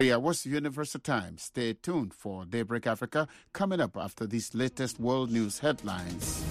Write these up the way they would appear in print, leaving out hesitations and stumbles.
Yeah, what's Universal Time? Stay tuned for Daybreak Africa coming up after these latest world news headlines.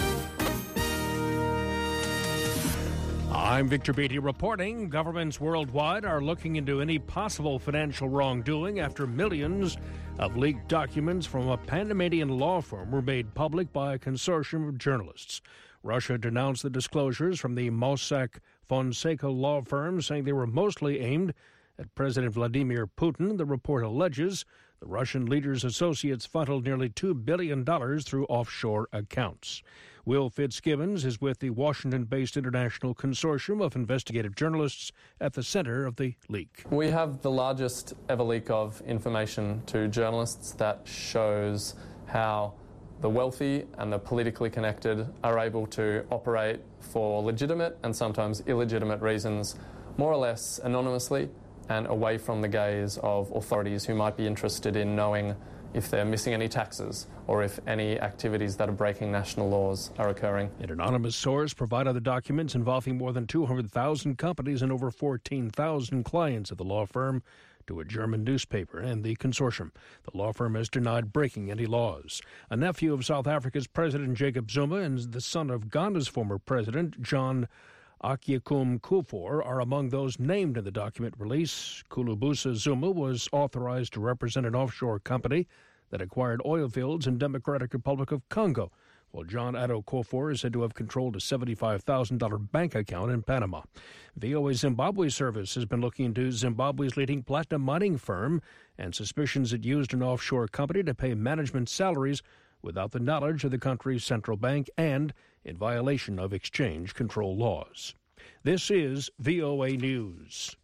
I'm Victor Beatty reporting. Governments worldwide are looking into any possible financial wrongdoing after millions of leaked documents from a Panamanian law firm were made public by a consortium of journalists. Russia denounced the disclosures from the Mossack Fonseca law firm, saying they were mostly aimed at President Vladimir Putin. The report alleges the Russian leader's associates funneled nearly $2 billion through offshore accounts. Will Fitzgibbons is with the Washington-based International Consortium of Investigative Journalists at the center of the leak. We have the largest ever leak of information to journalists that shows how the wealthy and the politically connected are able to operate for legitimate and sometimes illegitimate reasons, more or less anonymously and away from the gaze of authorities who might be interested in knowing if they're missing any taxes or if any activities that are breaking national laws are occurring. An anonymous source provided the documents involving more than 200,000 companies and over 14,000 clients of the law firm to a German newspaper and the consortium. The law firm has denied breaking any laws. A nephew of South Africa's President Jacob Zuma and the son of Ghana's former president, John Akyekum Kufuor, are among those named in the document release. Kulubusa Zuma was authorized to represent an offshore company that acquired oil fields in Democratic Republic of Congo, while John Addo Kufuor is said to have controlled a $75,000 bank account in Panama. VOA Zimbabwe service has been looking into Zimbabwe's leading platinum mining firm and suspicions it used an offshore company to pay management salaries without the knowledge of the country's central bank and in violation of exchange control laws. This is VOA News.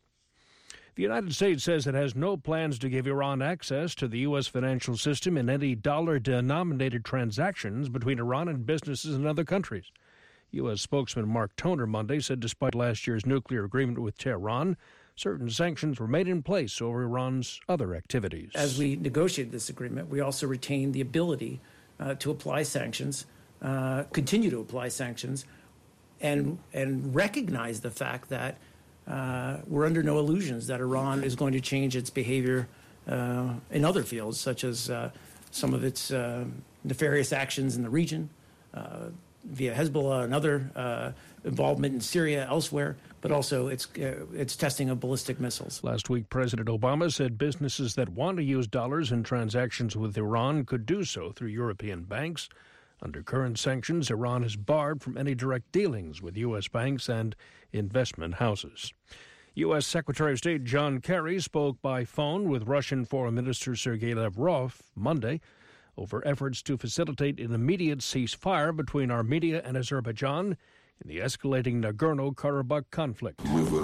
The United States says it has no plans to give Iran access to the U.S. financial system in any dollar-denominated transactions between Iran and businesses in other countries. U.S. spokesman Mark Toner Monday said despite last year's nuclear agreement with Tehran, certain sanctions were made in place over Iran's other activities. As we negotiated this agreement, we also retained the ability to apply sanctions, continue to apply sanctions, and recognize the fact that we're under no illusions that Iran is going to change its behavior in other fields, such as some of its nefarious actions in the region, via Hezbollah and other involvement in Syria, elsewhere, but also its testing of ballistic missiles. Last week, President Obama said businesses that want to use dollars in transactions with Iran could do so through European banks. Under current sanctions, Iran is barred from any direct dealings with U.S. banks and investment houses. U.S. Secretary of State John Kerry spoke by phone with Russian Foreign Minister Sergei Lavrov Monday over efforts to facilitate an immediate ceasefire between Armenia and Azerbaijan in the escalating Nagorno-Karabakh conflict.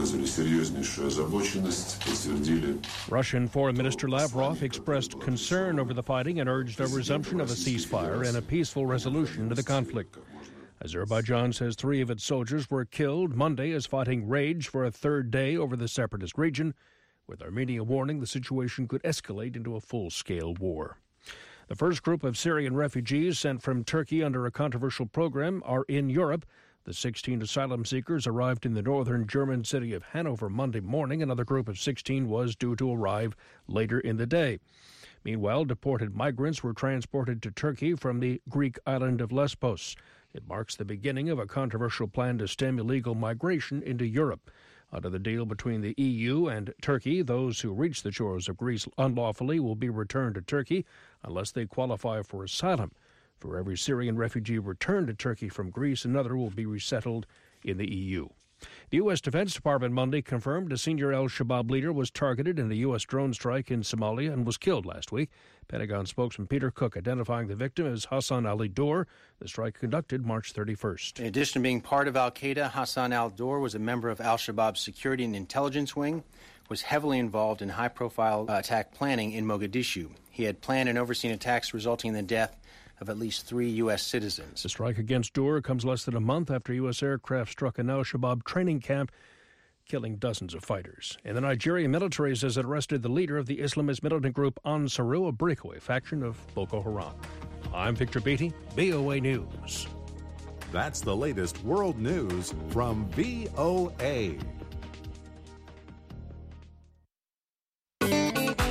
Russian Foreign Minister Lavrov expressed concern over the fighting and urged a resumption of a ceasefire and a peaceful resolution to the conflict. Azerbaijan says 3 of its soldiers were killed Monday as fighting raged for a third day over the separatist region, with Armenia warning the situation could escalate into a full-scale war. The first group of Syrian refugees sent from Turkey under a controversial program are in Europe. The 16 asylum seekers arrived in the northern German city of Hanover Monday morning. Another group of 16 was due to arrive later in the day. Meanwhile, deported migrants were transported to Turkey from the Greek island of Lesbos. It marks the beginning of a controversial plan to stem illegal migration into Europe. Under the deal between the EU and Turkey, those who reach the shores of Greece unlawfully will be returned to Turkey unless they qualify for asylum. For every Syrian refugee returned to Turkey from Greece, another will be resettled in the EU. The U.S. Defense Department Monday confirmed a senior al-Shabaab leader was targeted in a U.S. drone strike in Somalia and was killed last week. Pentagon spokesman Peter Cook identifying the victim as Hassan al-Dor. The strike conducted March 31st. In addition to being part of al-Qaeda, Hassan al-Dor was a member of al-Shabaab's security and intelligence wing, was heavily involved in high-profile attack planning in Mogadishu. He had planned and overseen attacks resulting in the death of at least 3 U.S. citizens. The strike against Dor comes less than a month after U.S. aircraft struck an al-Shabaab training camp, killing dozens of fighters. And the Nigerian military says it arrested the leader of the Islamist militant group Ansaru, a breakaway faction of Boko Haram. I'm Victor Beatty, VOA News. That's the latest world news from VOA.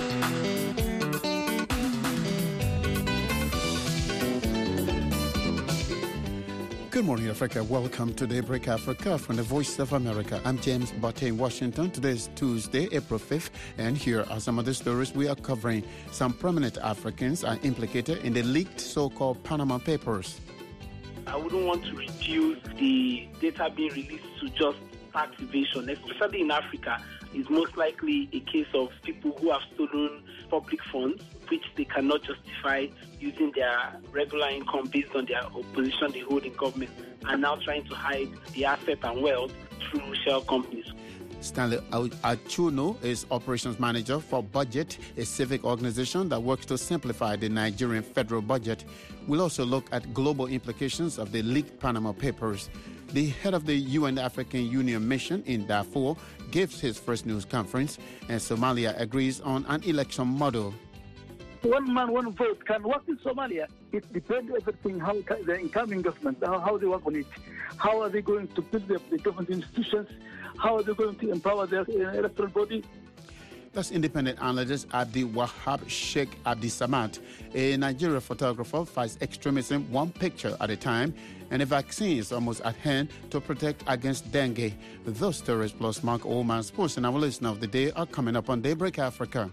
Good morning, Africa. Welcome to Daybreak Africa from the Voice of America. I'm James Botte in Washington. Today is Tuesday, April 5th, and here are some of the stories we are covering. Some prominent Africans are implicated in the leaked so-called Panama Papers. I wouldn't want to reduce the data being released to just tax evasion, especially in Africa. It's most likely a case of people who have stolen public funds, which they cannot justify using their regular income based on their position they hold in government, and now trying to hide the asset and wealth through shell companies. Stanley Achuno is operations manager for Budget, a civic organization that works to simplify the Nigerian federal budget. We'll also look at global implications of the leaked Panama Papers. The head of the UN African Union mission in Darfur gives his first news conference, and Somalia agrees on an election model. One man, one vote can work in Somalia. It depends everything how the incoming government, how they work on it. How are they going to build the government institutions? How are they going to empower their electoral body? That's independent analyst Abdi Wahab Sheikh Abdi Samad. A Nigerian photographer fights extremism one picture at a time, and a vaccine is almost at hand to protect against dengue. Those stories plus Mark Oman Sports and our listener of the day are coming up on Daybreak Africa.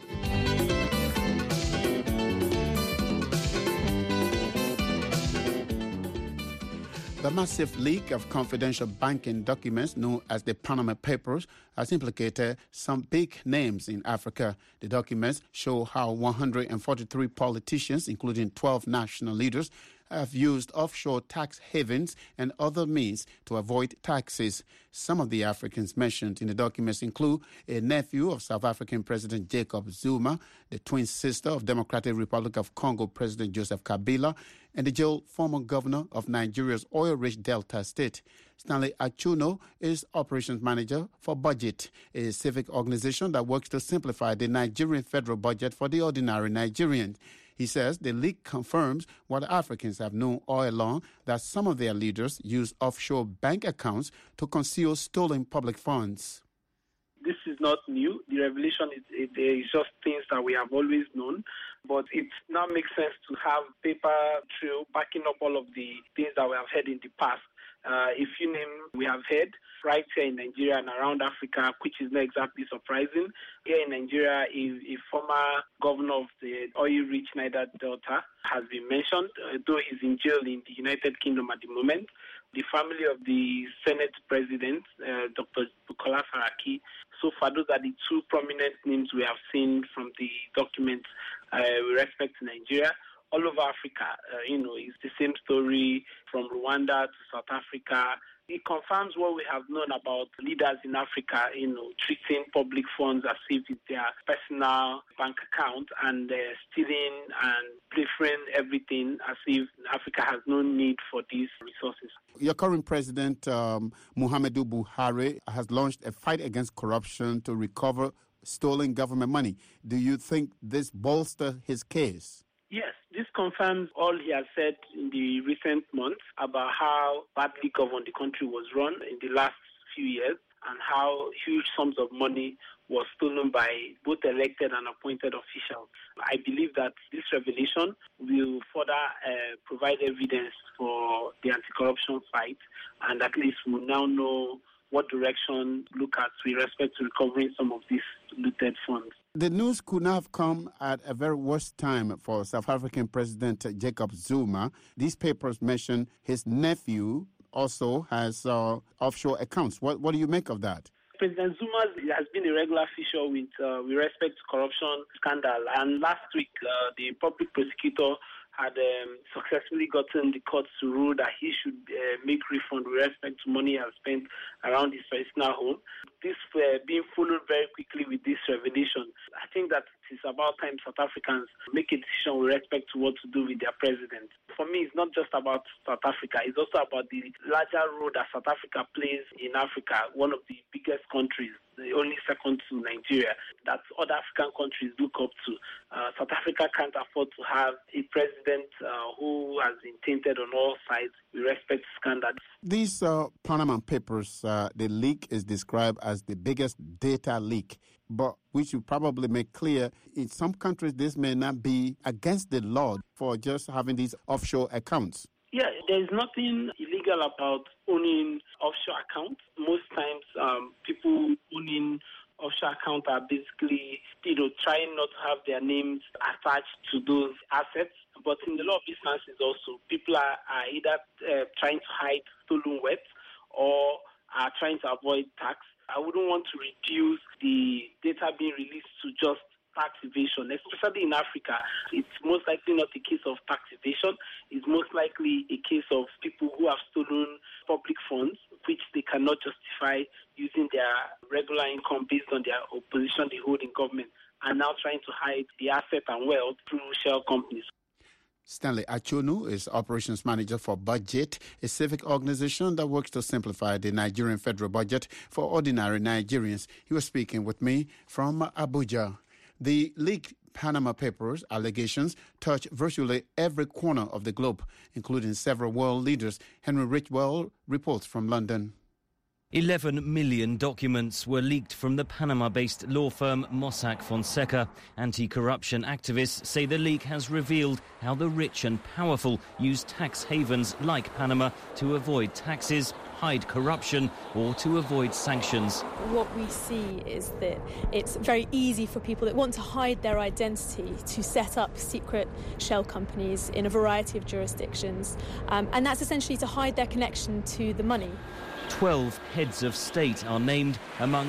The massive leak of confidential banking documents known as the Panama Papers has implicated some big names in Africa. The documents show how 143 politicians, including 12 national leaders, have used offshore tax havens and other means to avoid taxes. Some of the Africans mentioned in the documents include a nephew of South African President Jacob Zuma, the twin sister of Democratic Republic of Congo President Joseph Kabila, and the jailed former governor of Nigeria's oil-rich Delta State. Stanley Achuno is operations manager for Budget, a civic organization that works to simplify the Nigerian federal budget for the ordinary Nigerian. He says the leak confirms what Africans have known all along, that some of their leaders use offshore bank accounts to conceal stolen public funds. This is not new. The revelation is just things that we have always known. But it now makes sense to have paper trail backing up all of the things that we have heard in the past. A few names we have heard right here in Nigeria and around Africa, which is not exactly surprising. Here in Nigeria, a former governor of the oil-rich Niger Delta has been mentioned, though he's in jail in the United Kingdom at the moment. The family of the Senate President, Dr. Bukola Saraki. So far, those are the two prominent names we have seen from the documents with respect to Nigeria. All over Africa, it's the same story from Rwanda to South Africa. It confirms what we have known about leaders in Africa, treating public funds as if it's their personal bank account and stealing and preferring everything as if Africa has no need for these resources. Your current president, Muhammadu Buhari, has launched a fight against corruption to recover stolen government money. Do you think this bolsters his case? Yes, this confirms all he has said in the recent months about how badly governed the country was run in the last few years and how huge sums of money was stolen by both elected and appointed officials. I believe that this revelation will further provide evidence for the anti-corruption fight, and at least we'll now know what direction to look at with respect to recovering some of these looted funds. The news could not have come at a very worst time for South African President Jacob Zuma. These papers mention his nephew also has offshore accounts. What do you make of that? President Zuma has been a regular feature with respect to corruption scandal. And last week, the public prosecutor had successfully gotten the courts to rule that he should make refund with respect to money he has spent around his personal home. This being followed very quickly with this revelation. I think that it is about time South Africans make a decision with respect to what to do with their president. For me, it's not just about South Africa. It's also about the larger role that South Africa plays in Africa, one of the biggest countries, the only second to Nigeria, that other African countries look up to. South Africa can't afford to have a president who has been tainted on all sides with respect to scandals. These Panama Papers, the leak is described as the biggest data leak, but we should probably make clear in some countries this may not be against the law for just having these offshore accounts. Yeah, there is nothing illegal illegal about owning offshore accounts. Most times, people owning offshore accounts are basically, trying not to have their names attached to those assets. But in a lot of instances also, people are either trying to hide stolen wealth or are trying to avoid tax. I wouldn't want to reduce the data being released to just tax evasion, especially in Africa. It's most likely not a case of tax evasion. It's most likely a case of people who have stolen public funds, which they cannot justify using their regular income based on their position they hold in government, and now trying to hide the asset and wealth through shell companies. Stanley Achonu is operations manager for Budget, a civic organization that works to simplify the Nigerian federal budget for ordinary Nigerians. He was speaking with me from Abuja. The leaked Panama Papers allegations touch virtually every corner of the globe, including several world leaders. Henry Ridgwell reports from London. 11 million documents were leaked from the Panama-based law firm Mossack Fonseca. Anti-corruption activists say the leak has revealed how the rich and powerful use tax havens like Panama to avoid taxes, hide corruption or to avoid sanctions. What we see is that it's very easy for people that want to hide their identity to set up secret shell companies in a variety of jurisdictions. And that's essentially to hide their connection to the money. 12 heads of state are named among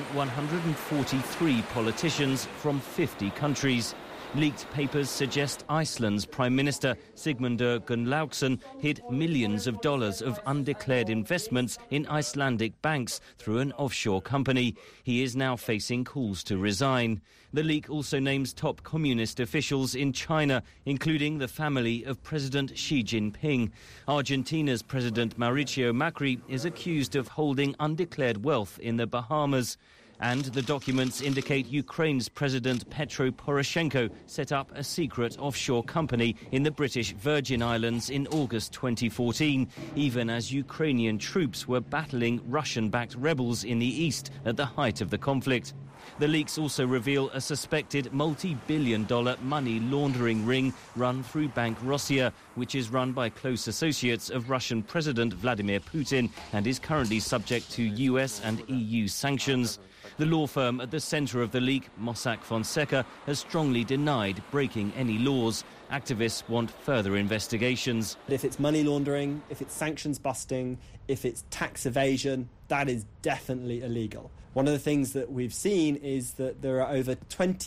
143 politicians from 50 countries. Leaked papers suggest Iceland's Prime Minister Sigmundur Gunnlaugsson hid millions of dollars of undeclared investments in Icelandic banks through an offshore company. He is now facing calls to resign. The leak also names top communist officials in China, including the family of President Xi Jinping. Argentina's President Mauricio Macri is accused of holding undeclared wealth in the Bahamas. And the documents indicate Ukraine's President Petro Poroshenko set up a secret offshore company in the British Virgin Islands in August 2014, even as Ukrainian troops were battling Russian-backed rebels in the east at the height of the conflict. The leaks also reveal a suspected multi-billion-dollar money laundering ring run through Bank Rossiya, which is run by close associates of Russian President Vladimir Putin and is currently subject to US and EU sanctions. The law firm at the centre of the leak, Mossack Fonseca, has strongly denied breaking any laws. Activists want further investigations. If it's money laundering, if it's sanctions busting, if it's tax evasion, that is definitely illegal. One of the things that we've seen is that there are over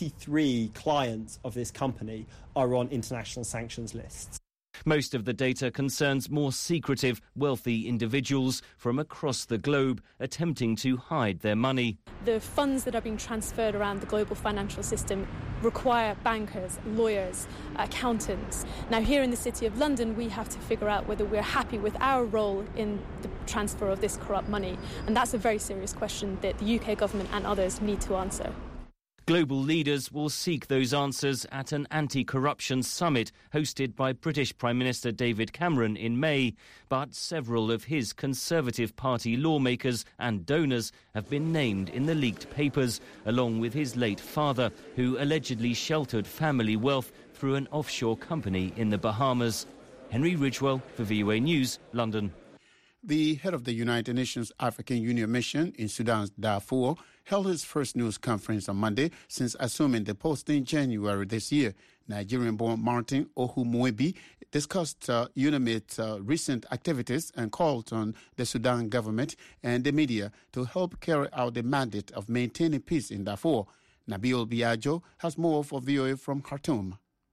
23 clients of this company are on international sanctions lists. Most of the data concerns more secretive, wealthy individuals from across the globe attempting to hide their money. The funds that are being transferred around the global financial system require bankers, lawyers, accountants. Now, here in the City of London, we have to figure out whether we're happy with our role in the transfer of this corrupt money. And that's a very serious question that the UK government and others need to answer. Global leaders will seek those answers at an anti-corruption summit hosted by British Prime Minister David Cameron in May. But several of his Conservative Party lawmakers and donors have been named in the leaked papers, along with his late father, who allegedly sheltered family wealth through an offshore company in the Bahamas. Henry Ridgwell for VOA News, London. The head of the United Nations African Union mission in Sudan's Darfur held his first news conference on Monday since assuming the post in January this year. Nigerian-born Martin Ohumwebi discussed UNAMID's recent activities and called on the Sudan government and the media to help carry out the mandate of maintaining peace in Darfur. Nabil Biagio has more for VOA from Khartoum.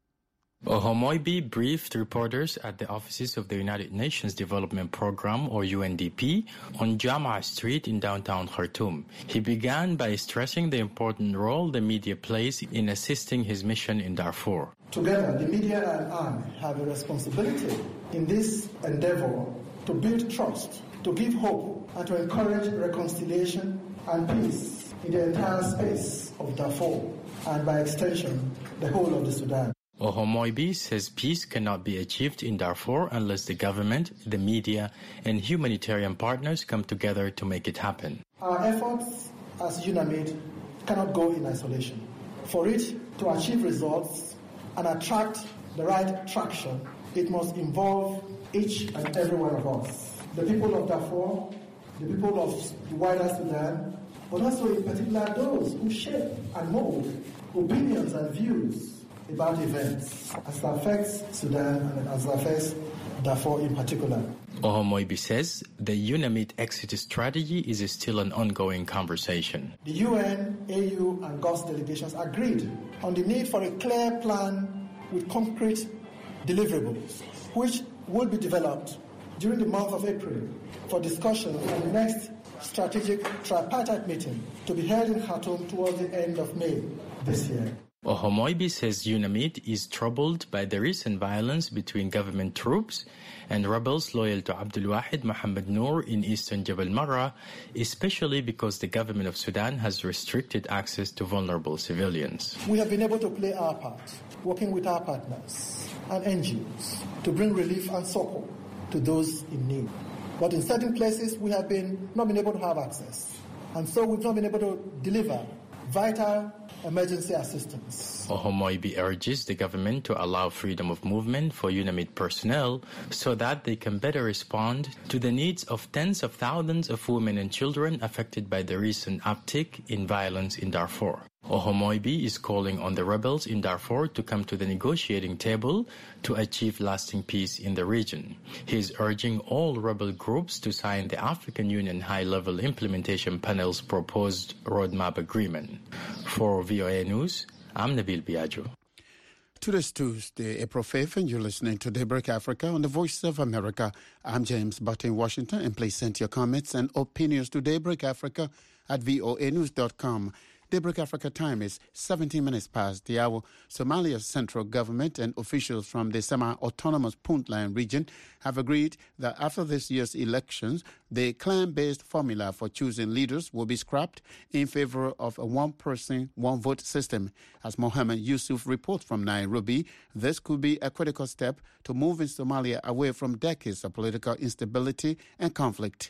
Ohumwebi briefed reporters at the offices of the United Nations Development Programme, or UNDP, on Jama Street in downtown Khartoum. He began by stressing the important role the media plays in assisting his mission in Darfur. Together, the media and I have a responsibility in this endeavour to build trust, to give hope, and to encourage reconciliation and peace in the entire space of Darfur, and by extension, the whole of the Sudan. Ohumwebi says peace cannot be achieved in Darfur unless the government, the media, and humanitarian partners come together to make it happen. Our efforts as UNAMID cannot go in isolation. For it to achieve results and attract the right traction, it must involve each and every one of us. the people of Darfur, the people of the wider Sudan, but also in particular those who shape and mold opinions and views about events as it affects Sudan and as it affects Darfur in particular. Ohomoibi says the UNAMID exit strategy is still an ongoing conversation. The UN, AU and GOS delegations agreed on the need for a clear plan with concrete deliverables, which will be developed during the month of April for discussion on the next strategic tripartite meeting to be held in Khartoum towards the end of May this year. Ohomoibi says UNAMID is troubled by the recent violence between government troops and rebels loyal to Abdul Wahid Mohammed Noor in eastern Jabal Marra, especially because the government of Sudan has restricted access to vulnerable civilians. We have been able to play our part, working with our partners and NGOs to bring relief and support to those in need. But in certain places, we have not been able to have access. And so we've not been able to deliver vital emergency assistance. Ohomoibi urges the government to allow freedom of movement for UNAMID personnel so that they can better respond to the needs of tens of thousands of women and children affected by the recent uptick in violence in Darfur. Ohomoibi is calling on the rebels in Darfur to come to the negotiating table to achieve lasting peace in the region. He is urging all rebel groups to sign the African Union High-Level Implementation Panel's proposed roadmap agreement. For VOA News, I'm Nabil Biagio. Today's Tuesday, April 5th, and you're listening to Daybreak Africa on the Voice of America. I'm James Butt in Washington, and please send your comments and opinions to Daybreak Africa at voanews.com. Daybreak Africa time is 17 minutes past the hour. Somalia's central government and officials from the semi-autonomous Puntland region have agreed that after this year's elections, the clan-based formula for choosing leaders will be scrapped in favor of a one-person, one-vote system. As Mohammed Yusuf reports from Nairobi, this could be a critical step to moving Somalia away from decades of political instability and conflict.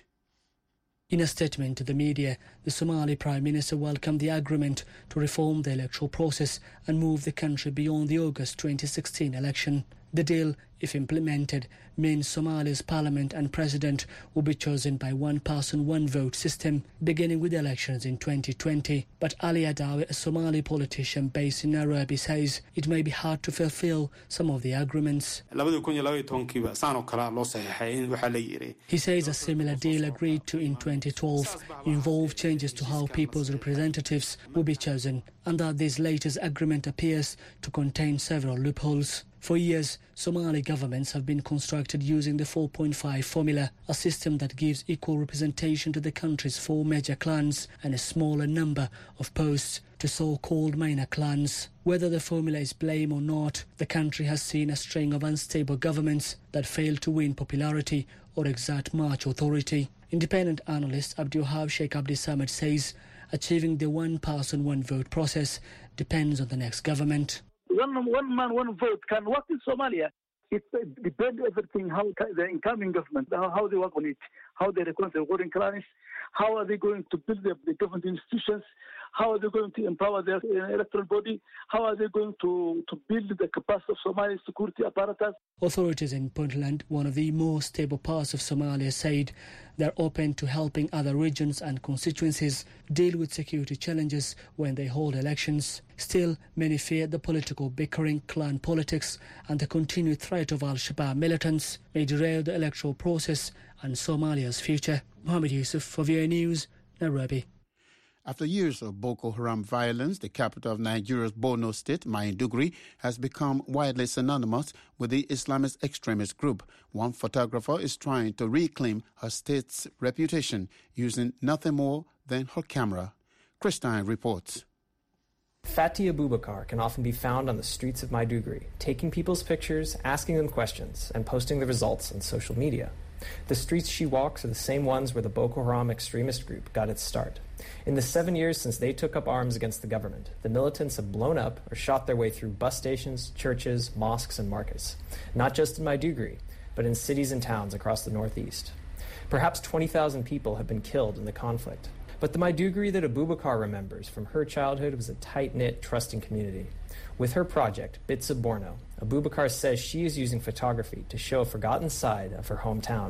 In a statement to the media, the Somali Prime Minister welcomed the agreement to reform the electoral process and move the country beyond the August 2016 election. The deal, if implemented, means Somalia's parliament and president will be chosen by one-person, one-vote system, beginning with elections in 2020. But Ali Adawi, a Somali politician based in Nairobi, says it may be hard to fulfill some of the agreements. He says a similar deal agreed to in 2012 involved changes to how people's representatives will be chosen, and that this latest agreement appears to contain several loopholes. For years, Somali governments have been constructed using the 4.5 formula, a system that gives equal representation to the country's four major clans and a smaller number of posts to so-called minor clans. Whether the formula is blame or not, the country has seen a string of unstable governments that fail to win popularity or exert much authority. Independent analyst Abdulwahab Sheikh Abdi Samad says achieving the one-person, one-vote process depends on the next government. One man, one vote can work in Somalia. It depends everything how the incoming government, how they work on it, how they reconcile voting clans, how are they going to build the government institutions, how are they going to empower their electoral body, how are they going to build the capacity of Somali security apparatus. Authorities in Puntland, one of the most stable parts of Somalia, said they're open to helping other regions and constituencies deal with security challenges when they hold elections. Still, many fear the political bickering, clan politics and the continued threat of Al-Shabaab militants may derail the electoral process and Somalia's future. Mohammed Yusuf for VOA News, Nairobi. After years of Boko Haram violence, the capital of Nigeria's Borno state, Maiduguri, has become widely synonymous with the Islamist extremist group. One photographer is trying to reclaim her state's reputation using nothing more than her camera. Christine reports. Fati Abubakar can often be found on the streets of Maiduguri, taking people's pictures, asking them questions, and posting the results on social media. The streets she walks are the same ones where the Boko Haram extremist group got its start. In the 7 years since they took up arms against the government, the militants have blown up or shot their way through bus stations, churches, mosques, and markets. Not just in Maiduguri, but in cities and towns across the northeast. Perhaps 20,000 people have been killed in the conflict. But the Maiduguri that Abubakar remembers from her childhood was a tight-knit, trusting community. With her project, Bits of Borno, Abubakar says she is using photography to show a forgotten side of her hometown.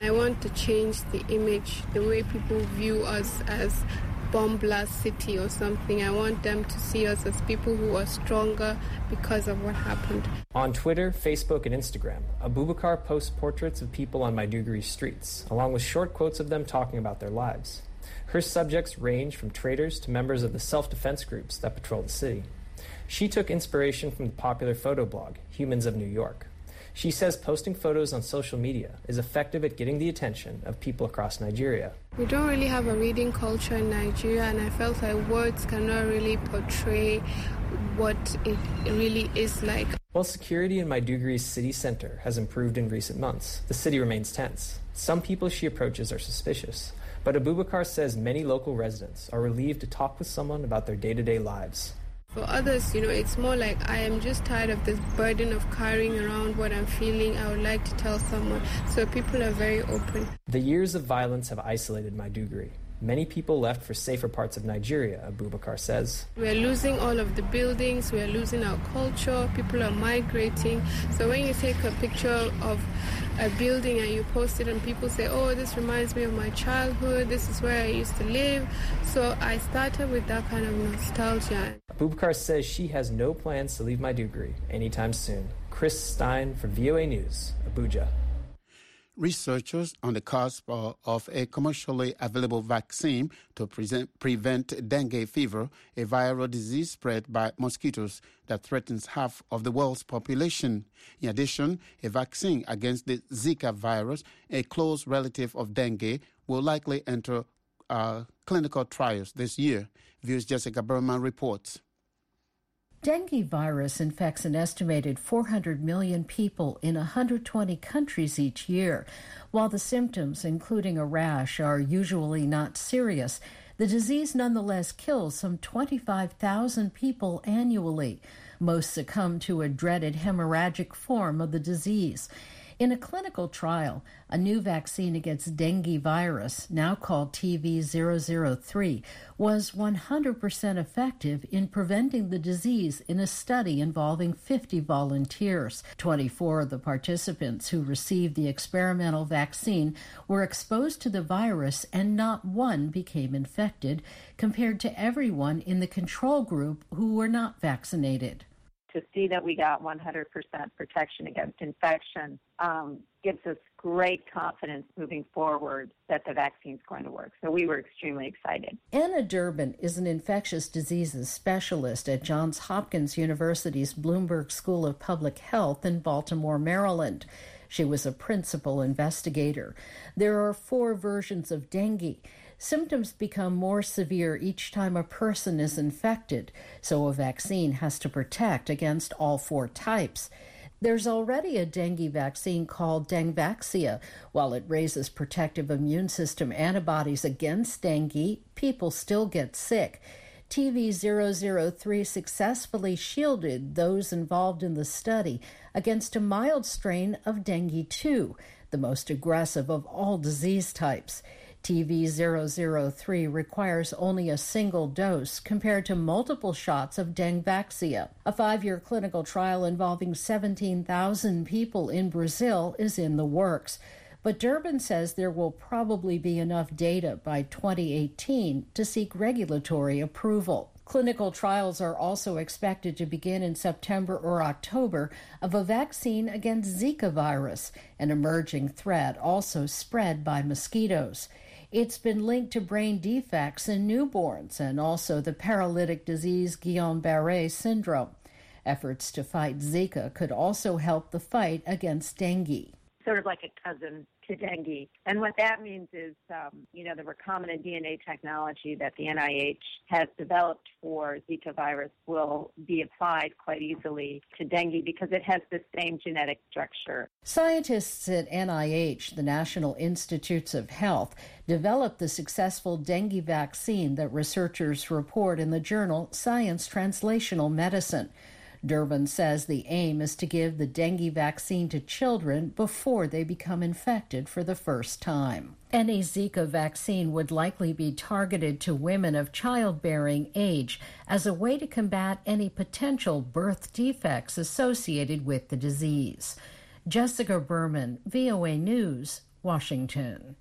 I want to change the image, the way people view us as bomb blast city or something. I want them to see us as people who are stronger because of what happened. On Twitter, Facebook, and Instagram, Abubakar posts portraits of people on Maiduguri streets, along with short quotes of them talking about their lives. Her subjects range from traders to members of the self-defense groups that patrol the city. She took inspiration from the popular photo blog, Humans of New York. She says posting photos on social media is effective at getting the attention of people across Nigeria. We don't really have a reading culture in Nigeria, and I felt like words cannot really portray what it really is like. While security in Maiduguri's city center has improved in recent months, the city remains tense. Some people she approaches are suspicious, but Abubakar says many local residents are relieved to talk with someone about their day-to-day lives. For others, it's more like I am just tired of this burden of carrying around what I'm feeling. I would like to tell someone. So people are very open. The years of violence have isolated Maiduguri. Many people left for safer parts of Nigeria, Abubakar says. We're losing all of the buildings. We're losing our culture. People are migrating. So when you take a picture of a building and you post it and people say, oh, this reminds me of my childhood. This is where I used to live. So I started with that kind of nostalgia. Abubakar says she has no plans to leave Maiduguri anytime soon. Chris Stein for VOA News, Abuja. Researchers on the cusp of a commercially available vaccine to prevent dengue fever, a viral disease spread by mosquitoes that threatens half of the world's population. In addition, a vaccine against the Zika virus, a close relative of dengue, will likely enter clinical trials this year. Views Jessica Berman reports. Dengue virus infects an estimated 400 million people in 120 countries each year. While the symptoms, including a rash, are usually not serious, the disease nonetheless kills some 25,000 people annually. Most succumb to a dreaded hemorrhagic form of the disease. In a clinical trial, a new vaccine against dengue virus, now called TV003, was 100% effective in preventing the disease in a study involving 50 volunteers. 24 of the participants who received the experimental vaccine were exposed to the virus and not one became infected, compared to everyone in the control group who were not vaccinated. To see that we got 100% protection against infection gives us great confidence moving forward that the vaccine's going to work. So we were extremely excited. Anna Durbin is an infectious diseases specialist at Johns Hopkins University's Bloomberg School of Public Health in Baltimore, Maryland. She was a principal investigator. There are 4 versions of dengue. Symptoms become more severe each time a person is infected, so a vaccine has to protect against all 4 types. There's already a dengue vaccine called Dengvaxia. While it raises protective immune system antibodies against dengue, people still get sick. TV003 successfully shielded those involved in the study against a mild strain of dengue 2, the most aggressive of all disease types. TV003 requires only a single dose compared to multiple shots of Dengvaxia. A 5-year clinical trial involving 17,000 people in Brazil is in the works. But Durbin says there will probably be enough data by 2018 to seek regulatory approval. Clinical trials are also expected to begin in September or October of a vaccine against Zika virus, an emerging threat also spread by mosquitoes. It's been linked to brain defects in newborns and also the paralytic disease Guillain-Barré syndrome. Efforts to fight Zika could also help the fight against dengue. Sort of like a cousin to dengue. And what that means is, the recombinant DNA technology that the NIH has developed for Zika virus will be applied quite easily to dengue because it has the same genetic structure. Scientists at NIH, the National Institutes of Health, developed the successful dengue vaccine that researchers report in the journal Science Translational Medicine. Durbin says the aim is to give the dengue vaccine to children before they become infected for the first time. Any Zika vaccine would likely be targeted to women of childbearing age as a way to combat any potential birth defects associated with the disease. Jessica Berman, VOA News, Washington.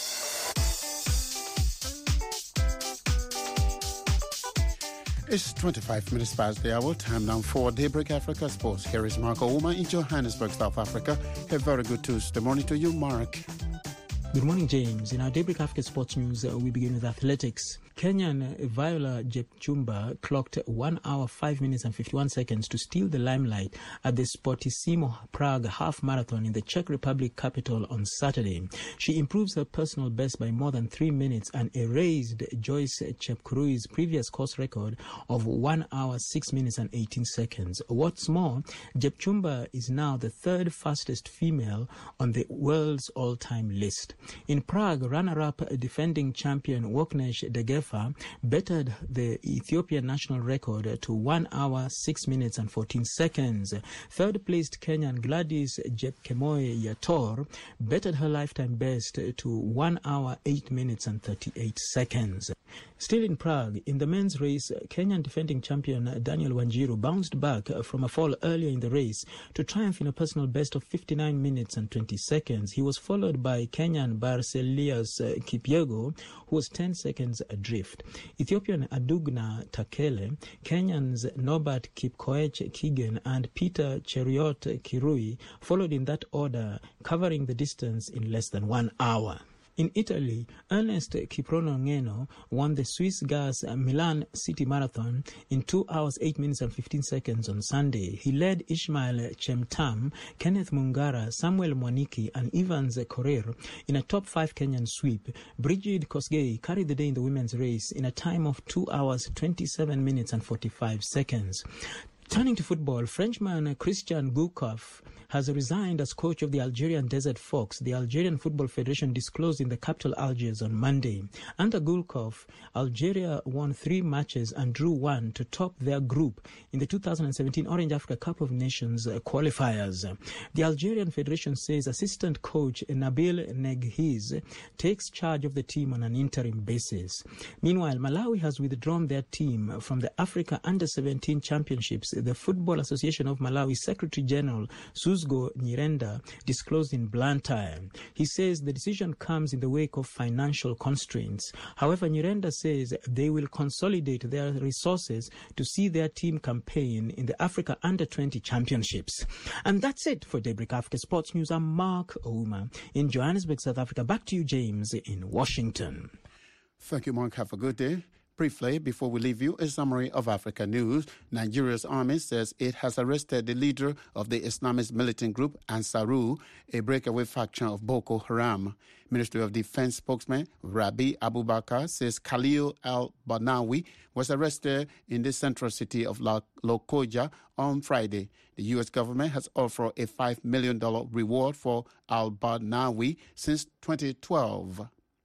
It's 25 minutes past the hour. Time now for Daybreak Africa Sports. Here is Mark Ouma in Johannesburg, South Africa. A very good Tuesday morning to you, Mark. Good morning, James. In our Daybreak Africa Sports News, we begin with athletics. Kenyan Viola Jepchumba clocked 1 hour, 5 minutes and 51 seconds to steal the limelight at the Sportissimo Prague half marathon in the Czech Republic capital on Saturday. She improves her personal best by more than 3 minutes and erased Joyce Chepkurui's previous course record of 1 hour, 6 minutes and 18 seconds. What's more, Jepchumba is now the third fastest female on the world's all-time list. In Prague, runner-up defending champion Woknesh Degefa bettered the Ethiopian national record to 1 hour, 6 minutes and 14 seconds. Third-placed Kenyan Gladys Jepkemoi Yator bettered her lifetime best to 1 hour, 8 minutes and 38 seconds. Still in Prague, in the men's race, Kenyan defending champion Daniel Wanjiru bounced back from a fall earlier in the race to triumph in a personal best of 59 minutes and 20 seconds. He was followed by Kenyan Barselias Kipyego, who was 10 seconds adrift. Ethiopian Adugna Takele, Kenyans Norbert Kipkoech Kigen and Peter Cheriot Kirui followed in that order, covering the distance in less than 1 hour. In Italy, Ernest Kiprono Ngeno won the Swiss Gas Milan City Marathon in 2 hours, 8 minutes and 15 seconds on Sunday. He led Ishmael Chemtam, Kenneth Mungara, Samuel Mwaniki and Evans Korir in a top 5 Kenyan sweep. Brigid Kosgei carried the day in the women's race in a time of 2 hours, 27 minutes and 45 seconds. Turning to football, Frenchman Christian Gourcuff has resigned as coach of the Algerian Desert Fox, the Algerian Football Federation disclosed in the capital Algiers on Monday. Under Gourcuff, Algeria won 3 matches and drew 1 to top their group in the 2017 Orange Africa Cup of Nations qualifiers. The Algerian Federation says assistant coach Nabil Neghiz takes charge of the team on an interim basis. Meanwhile, Malawi has withdrawn their team from the Africa Under-17 Championships. The Football Association of Malawi Secretary General Suzgo Nyirenda disclosed in Blantyre. He says the decision comes in the wake of financial constraints. However, Nyirenda says they will consolidate their resources to see their team campaign in the Africa Under-20 Championships. And that's it for Daybreak Africa Sports News. I'm Mark Ouma in Johannesburg, South Africa. Back to you, James, in Washington. Thank you, Mark. Have a good day. Briefly, before we leave you, a summary of Africa news. Nigeria's army says it has arrested the leader of the Islamist militant group Ansaru, a breakaway faction of Boko Haram. Ministry of Defense spokesman Rabi Abubakar says Khalil al-Banawi was arrested in the central city of Lokoja on Friday. The U.S. government has offered a $5 million reward for al-Banawi since 2012.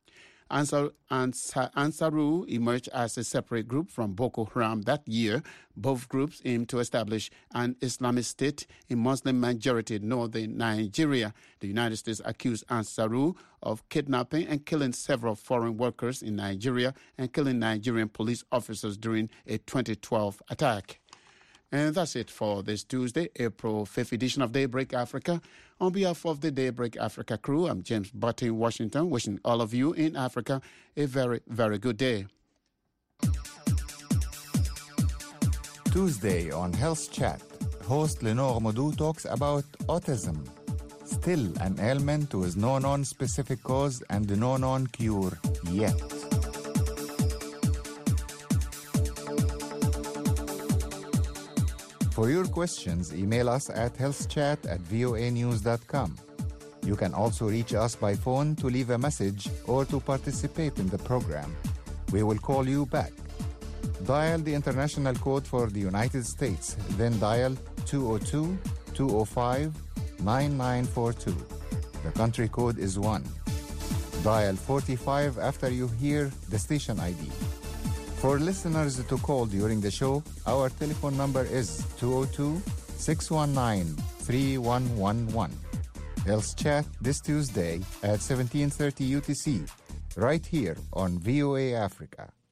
Ansaru emerged as a separate group from Boko Haram that year. Both groups aim to establish an Islamic state in Muslim-majority northern Nigeria. The United States accused Ansaru of kidnapping and killing several foreign workers in Nigeria and killing Nigerian police officers during a 2012 attack. And that's it for this Tuesday, April 5th edition of Daybreak Africa. On behalf of the Daybreak Africa crew, I'm James Butte in Washington, wishing all of you in Africa a very, very good day. Tuesday on Health Chat, host Lenore Modou talks about autism. Still an ailment with no known specific cause and no known cure yet. For your questions, email us at healthchat@voanews.com. You can also reach us by phone to leave a message or to participate in the program. We will call you back. Dial the international code for the United States, then dial 202-205-9942. The country code is 1. Dial 45 after you hear the station ID. For listeners to call during the show, our telephone number is 202-619-3111. Health Chat this Tuesday at 17:30 UTC, right here on VOA Africa.